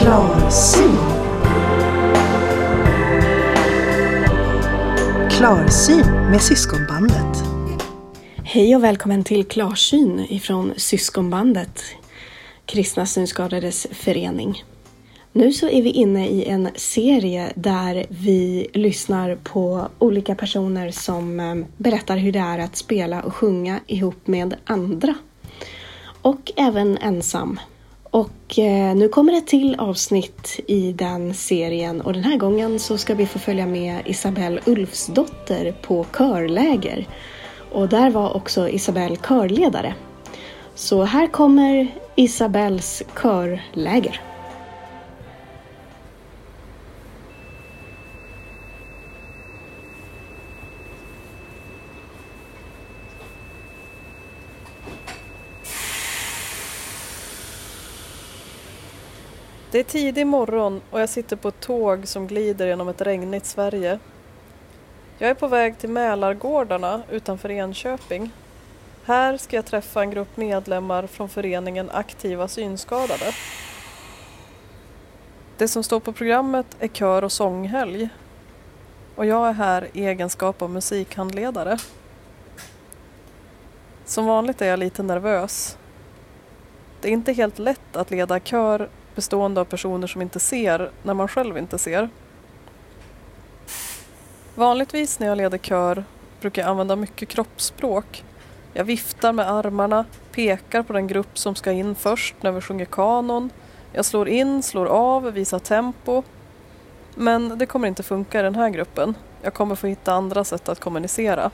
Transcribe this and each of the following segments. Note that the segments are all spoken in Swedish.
Klarsyn. Klarsyn med Syskonbandet. Hej och välkommen till Klarsyn ifrån Syskonbandet, Kristna Synskadades förening. Nu så är vi inne i en serie där vi lyssnar på olika personer som berättar hur det är att spela och sjunga ihop med andra. Och även ensam. Och nu kommer ett till avsnitt i den serien och den här gången så ska vi få följa med Isabelle Ulfsdotter på körläger. Och där var också Isabelle körledare. Så här kommer Isabelles körläger. Det är tidig morgon och jag sitter på ett tåg som glider genom ett regnigt Sverige. Jag är på väg till Mälargårdarna utanför Enköping. Här ska jag träffa en grupp medlemmar från föreningen Aktiva Synskadade. Det som står på programmet är kör- och sånghelg. Och jag är här i egenskap av musikhandledare. Som vanligt är jag lite nervös. Det är inte helt lätt att leda kör bestående av personer som inte ser när man själv inte ser. Vanligtvis när jag leder kör brukar jag använda mycket kroppsspråk. Jag viftar med armarna, pekar på den grupp som ska in först när vi sjunger kanon. Jag slår in, slår av, visar tempo. Men det kommer inte funka i den här gruppen. Jag kommer få hitta andra sätt att kommunicera.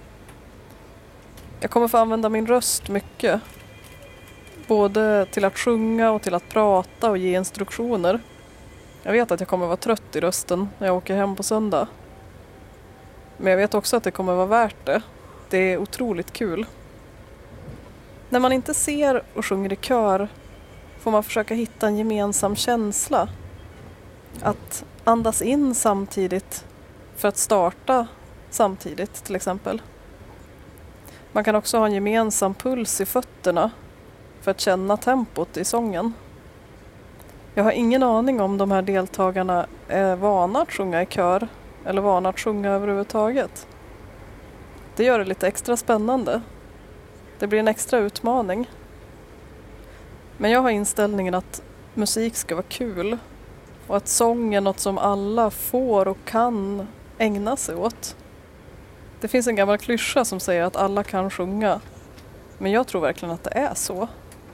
Jag kommer få använda min röst mycket. Både till att sjunga och till att prata och ge instruktioner. Jag vet att jag kommer vara trött i rösten när jag åker hem på söndag. Men jag vet också att det kommer vara värt det. Det är otroligt kul. När man inte ser och sjunger i kör får man försöka hitta en gemensam känsla. Att andas in samtidigt för att starta samtidigt till exempel. Man kan också ha en gemensam puls i fötterna för att känna tempot i sången. Jag har ingen aning om de här deltagarna är vana att sjunga i kör eller vana att sjunga överhuvudtaget. Det gör det lite extra spännande. Det blir en extra utmaning. Men jag har inställningen att musik ska vara kul och att sång är något som alla får och kan ägna sig åt. Det finns en gammal klyscha som säger att alla kan sjunga. Men jag tror verkligen att det är så.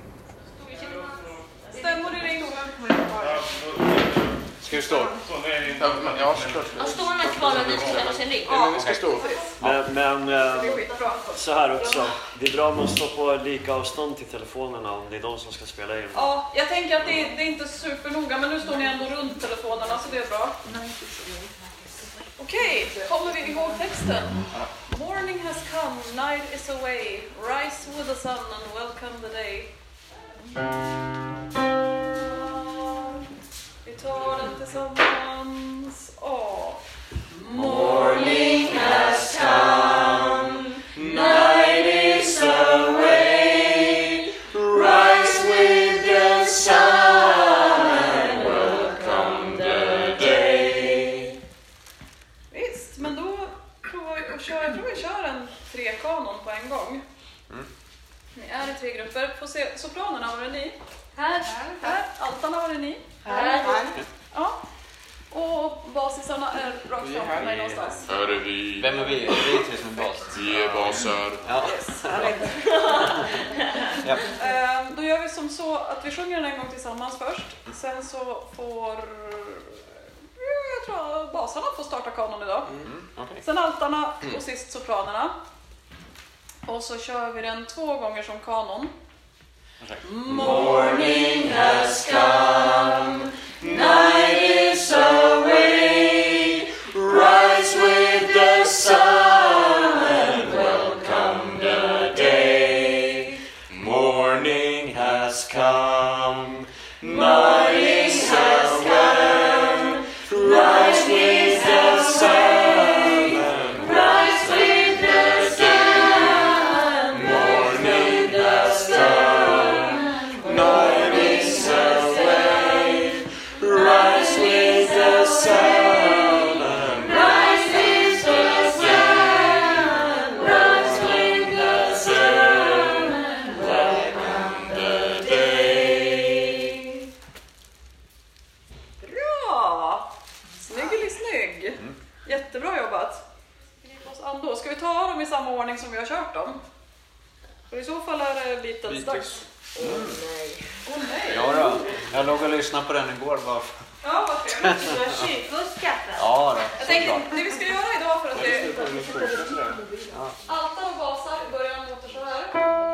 Ska vi stå? Ja, såklart. Står man kvar och vi ska känna sig rik? Ja, vi ska stå. Men så här också. Det är bra om man står på lika avstånd till telefonerna om det är de som ska spela in. Ja, jag tänker att det är inte supernoga, men nu står ni ändå runt telefonerna så det är bra. Okej, kommer vi ihåg texten? Morning has come, night is away. Rise with the sun and welcome the day. Vi tar den tillsammans. Morning has come, night is away. Rise with the sun and welcome the day. Visst, men då provar vi att köra. Jag tror vi kör en 3-kanon på en gång. Ni är i 3 grupper. Får se, sopranerna, var det ni? Här. Altarna, var det ni? Här. Ja. Och basisarna är rakt framför mig någonstans. Här är vi. Vem är vi? Är vi 3 som är bas? Vi är baser. Ja. Yes. Ja. Då gör vi som så att vi sjunger den en gång tillsammans först. Sen så får jag tror basarna får starta kanon idag. Okay. Sen altarna och sist sopranerna. Och så kör vi den 2 gånger som kanon. Morning has come, night is away. Rise with the sun and welcome the day. Morning has come, Morning has come, rise with the sun. Rise with the sun. Morning has come, night is away. Beatles-dags. Ja då. Jag låg och lyssnade på den igår bara. Ja, vad trevligt. Du har tjuvfuskat väl? Ja då. Jag tänkte, det vi ska göra idag för att det altar och basar i början låter så här.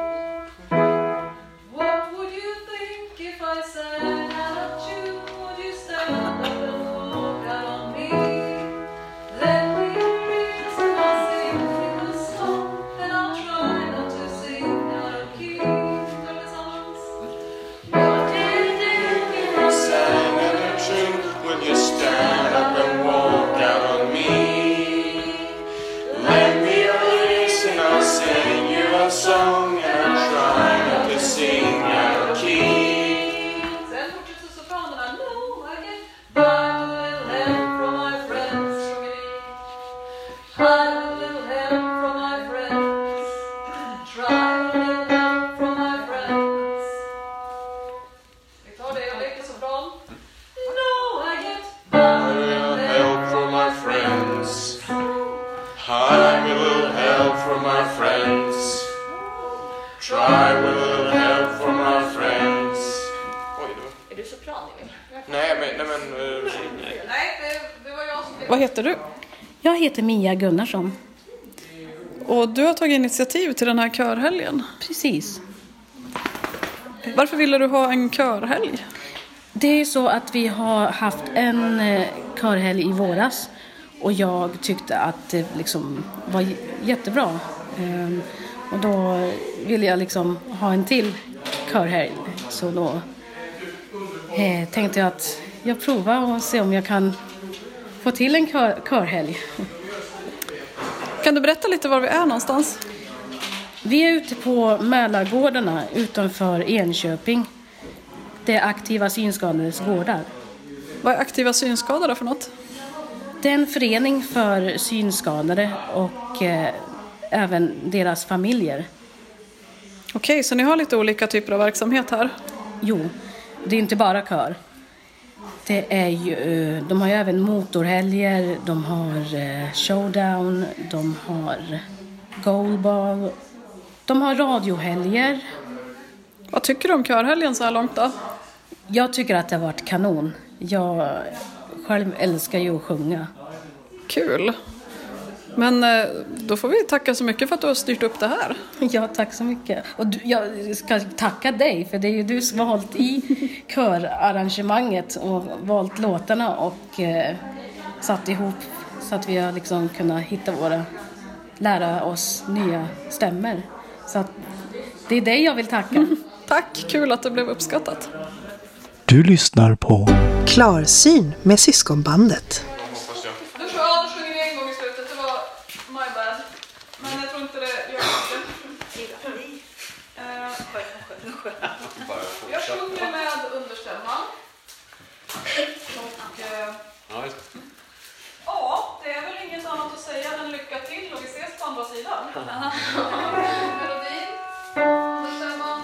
What would you think if I sang at you? Would you stand up and walk out on me? Then we raise and I'll sing you a song, and I'll try not to sing out of key. Tillsammans. What do you think if I Sang and a tune, will you stand up and walk out on me? Lend me your ears and I'll sing you a song, and I'll try not to sing out of key. Sen fortsätter sopranerna. No, I get by with a little help from my friends. By with a little help from my friends. Try with a little help from my friends. Vi tar det, jag leker sopran. No, I get by I with a will little help from my friends. I will little help from my friends. Try with a little help from my friends. Oj, det var... Är du sopran, Emil? Nej, men... Nej, det var jag som... Vad heter du? Jag heter Mia Gunnarsson. Och du har tagit initiativ till den här körhelgen. Precis. Varför ville du ha en körhelg? Det är ju så att vi har haft en körhelg i våras. Och jag tyckte att det liksom var jättebra. Och då ville jag liksom ha en till körhelg. Så då tänkte jag att jag provar och se om jag kan få till en körhelg. Kan du berätta lite var vi är någonstans? Vi är ute på Mälargårdarna utanför Enköping. Det är Aktiva synskadades gårdar. Vad är Aktiva synskadade för något? Det är en förening för synskadade och även deras familjer. Okej, så ni har lite olika typer av verksamhet här? Jo, det är inte bara kör. Det är ju, de har ju även motorhelger, de har showdown, de har goalball, de har radiohelger. Vad tycker du om körhelgen så här långt då? Jag tycker att det har varit kanon. Jag själv älskar ju att sjunga. Kul. Men då får vi tacka så mycket för att du har styrt upp det här. Ja, tack så mycket. Och jag ska tacka dig, för det är ju du som har hållit i körarrangemanget och valt låtarna och satt ihop så att vi har liksom kunnat lära oss nya stämmer. Så att det är dig jag vill tacka. Tack, kul att det blev uppskattat. Du lyssnar på Klarsyn med Syskonbandet. Du sjunger ni en gång i slutet, det var my bad. Men jag tror inte det gör mycket. Jag sjunger med understämman. Och ja, det är väl inget annat att säga än lycka till och vi ses på andra sidan. Melodin, understämman.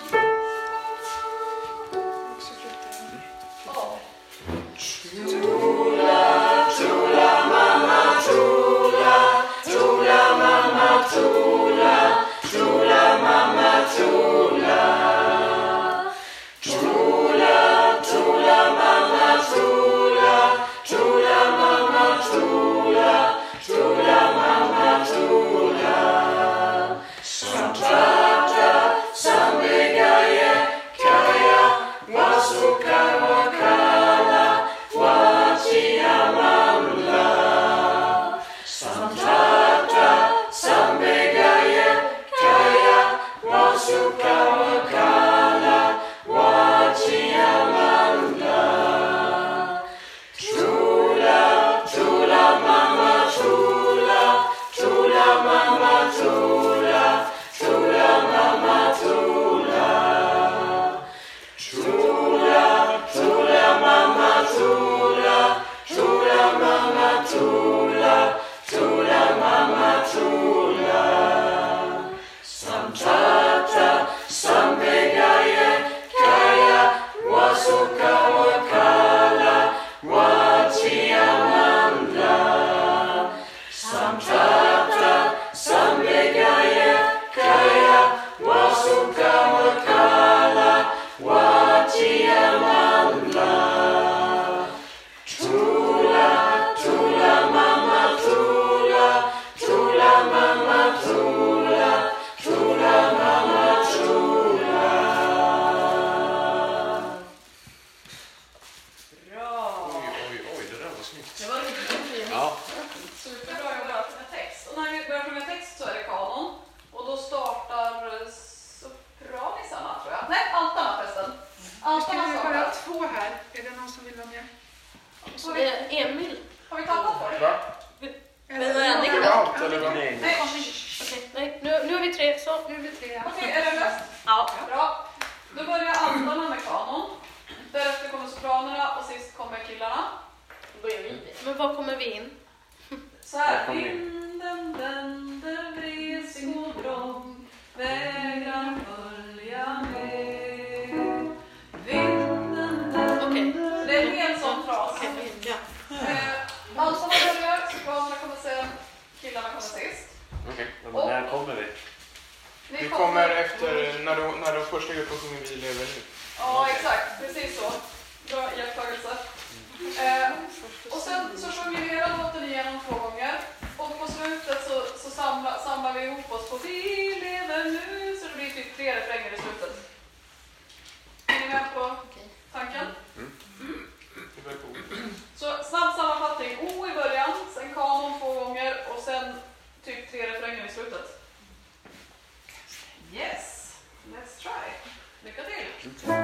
Tula, ska vi bara 2 här. Är det någon som vill vara med? Emil. Har vi tappat folk? Va? Men vad är det? Nej, nu är vi 3. Så. Nu är vi 3. Okej, är det löst? Ja. Bra. Då börjar altarna med kanon. Därefter kommer sopranerna och sist kommer killarna. Då börjar vi. Men var kommer vi in? Så här. Vinden vänder vresig och vrång, vägrar följa med. Vinden vänder. Okej. Det är en hel sån fras. Ja. Altarna börjar, sopranerna kommer sen, killarna kommer sist. Okej. Men när kommer vi? Vi kommer efter när de första gruppen sjunger Vi lever nu. Ja, exakt. Precis så. Bra iakttagelse. Och sen så sjunger vi hela låten igenom 2 gånger. Och på slutet så samlar vi ihop oss på Vi lever nu. Så det blir typ 3 refränger i slutet. Är ni med på tanken? Det var coolt. Så snabb sammanfattning. O i början, sen kanon 2 gånger och sen typ 3 refränger i slutet. Yes, let's try. Lycka till!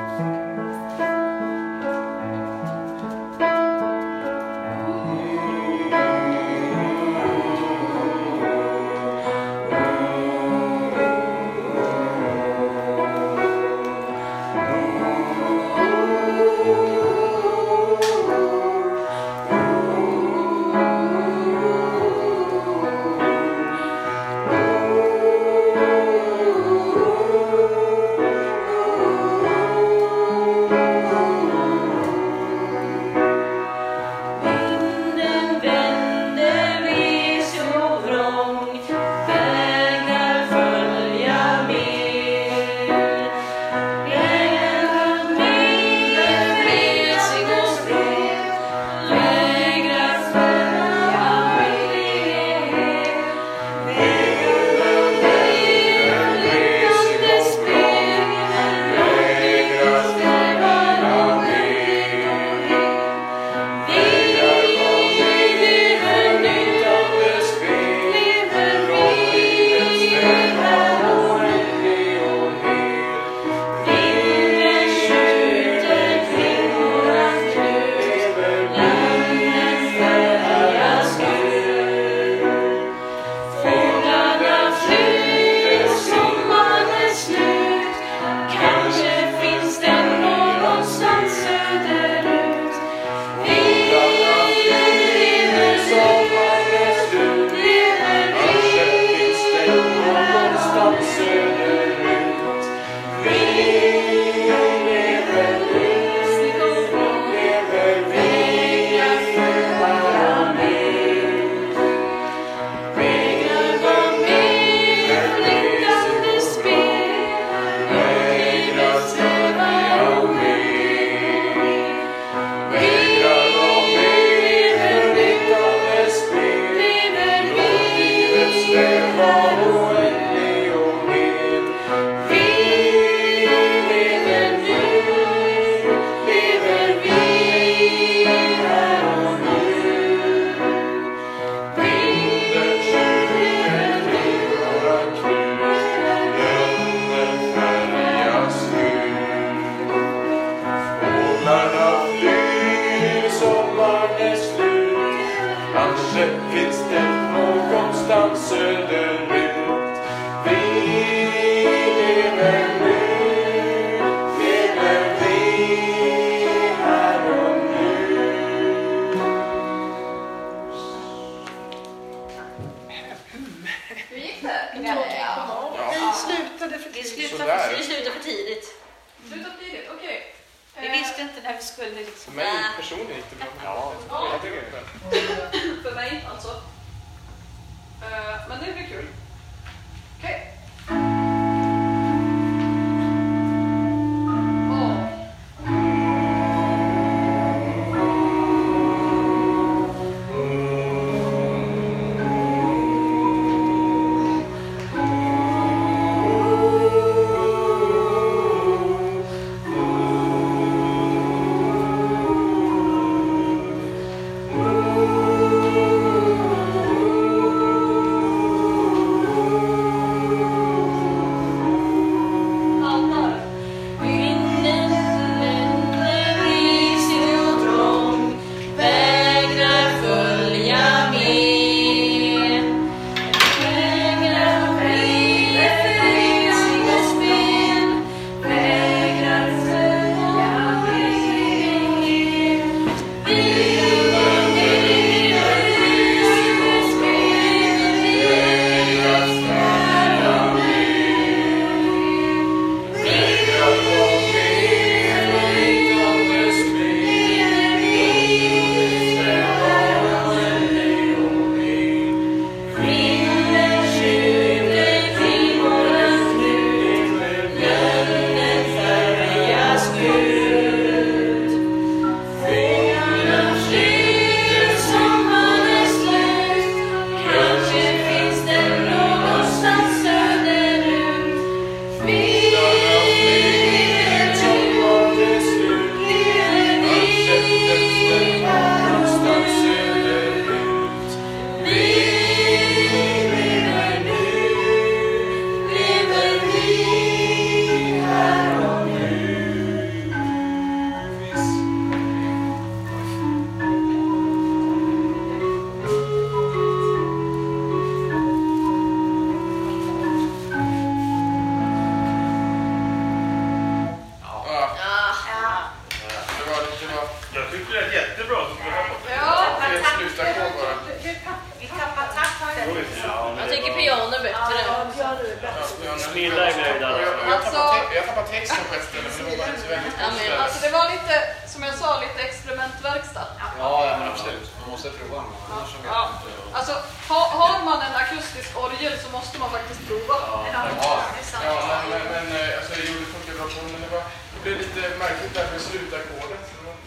istället. Men det var bara inte så väldigt Ja, men, alltså det var lite, som jag sa, lite experimentverkstad. Ja, men absolut. Man måste prova någon. Annars vet man inte. Alltså, har man en akustisk orgel så måste man faktiskt prova. Men alltså, det funkar bra på, men det blev lite märkligt där med slutakkordet.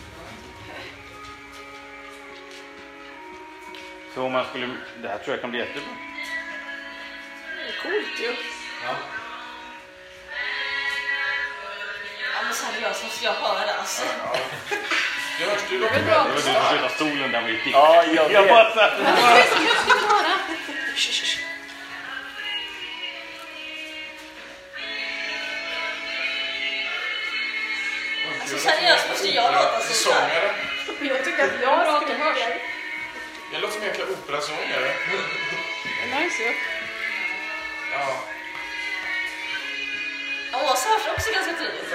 Så om man skulle... Det här tror jag kan bli jättebra. Det är coolt ju. Ja. Ja, men seriöst måste jag höra det alltså. Det hörs du låter Det var du som flyttade stolen där mitt i. Ja, jag vet. Alltså seriöst måste jag låta så här. Sångare. Jag tycker att jag låter hörs. Jag låter som en jäkla operasångare. Det är nice ju. Ja. Ja, så hörs också ganska tydligt.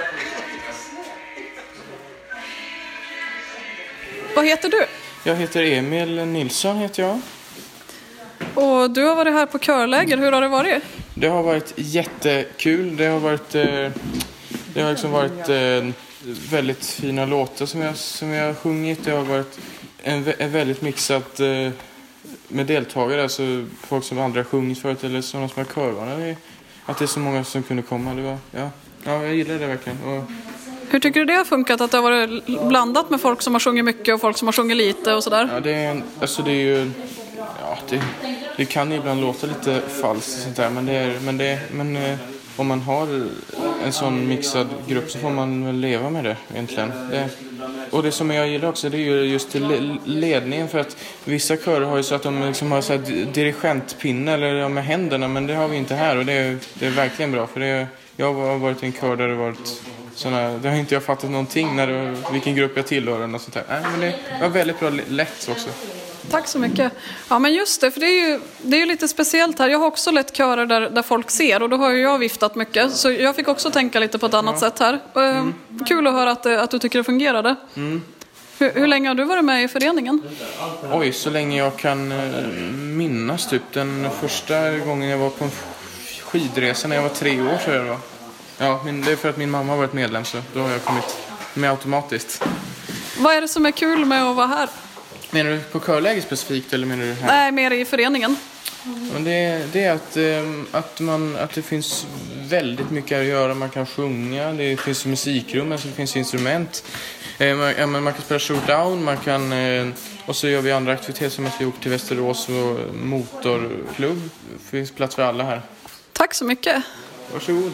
Vad heter du? Jag heter Emil Nilsson heter jag. Och du har varit här på körläger. Hur har det varit? Det har varit jättekul. Det har liksom varit väldigt fina låtar som jag har sjungit. Det har varit en väldigt mixat med deltagare, alltså folk som andra har sjungit förut eller sådana som har körvarna. Att det är så många som kunde komma. Det var, ja, jag gillar det verkligen. Och hur tycker du det har funkat att det har varit blandat med folk som har sjungit mycket och folk som har sjungit lite och sådär? ja, det är ju... Ja, det kan ju ibland låta lite falskt och sånt där, men om man har en sån mixad grupp så får man väl leva med det egentligen. Och det som jag gillar också, det är ju just ledningen, för att vissa körer har ju så att de liksom har så här dirigentpinne eller med händerna, men det har vi inte här, och det är verkligen bra, för jag har varit i en kör där det varit såna, det har inte jag fattat någonting vilken grupp jag tillhör och sånt där. Nej, men det var väldigt bra lätt också. Tack så mycket. Ja, men just det, för det är ju lite speciellt här. Jag har också lett körer där folk ser, och då har ju jag viftat mycket. Så jag fick också tänka lite på ett annat sätt här. Kul att höra att du tycker det fungerade. Hur länge har du varit med i föreningen? Oj, så länge jag kan minnas typ. Den första gången jag var på en skidresa när jag var 3 år så det var. Ja, men det är för att min mamma har varit medlem, så då har jag kommit med automatiskt. Vad är det som är kul med att vara här? Menar du på körläge specifikt eller menar du här? Nej, mer i föreningen. Men det är att det finns väldigt mycket att göra. Man kan sjunga, det finns musikrum, alltså det finns instrument. Man kan spela showdown, och så gör vi andra aktiviteter som att vi åker till Västerås och motorklubb. Det finns plats för alla här. Tack så mycket. Varsågod.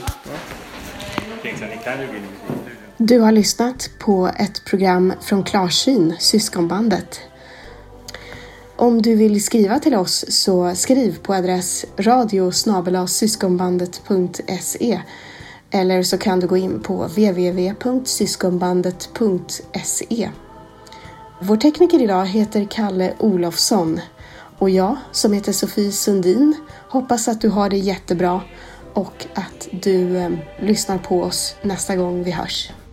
Du har lyssnat på ett program från Klarsyn, Syskonbandet. Om du vill skriva till oss så skriv på adress radio@syskonbandet.se, eller så kan du gå in på www.syskonbandet.se. Vår tekniker idag heter Kalle Olofsson, och jag som heter Sofie Sundin hoppas att du har det jättebra och att du lyssnar på oss nästa gång vi hörs.